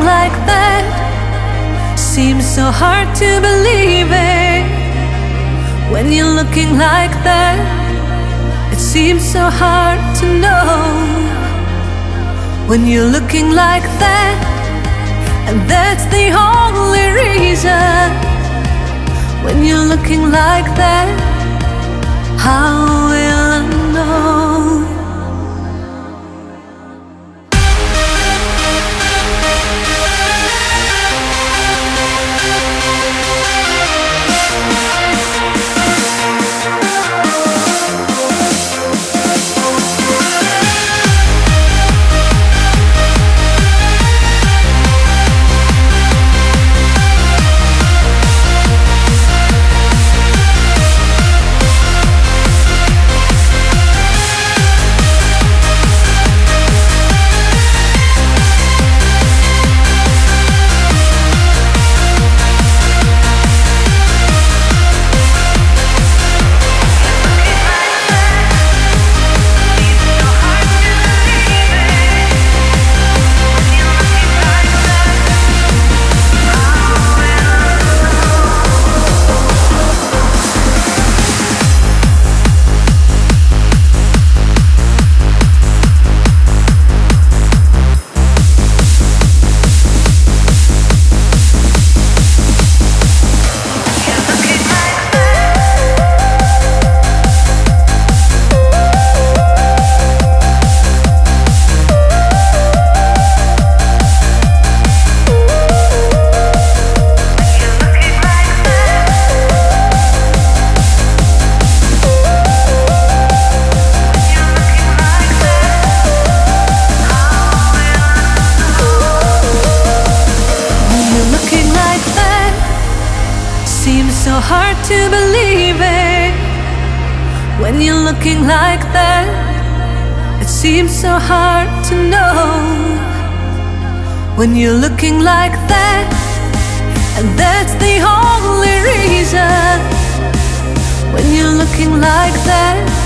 like that seems so hard to believe it. When you're looking like that, it seems so hard to know. When you're looking like that, and that's the only reason. When you're looking like that, how will I know? Seems so hard to believe it. When you're looking like that, it seems so hard to know. When you're looking like that, and that's the only reason. When you're looking like that,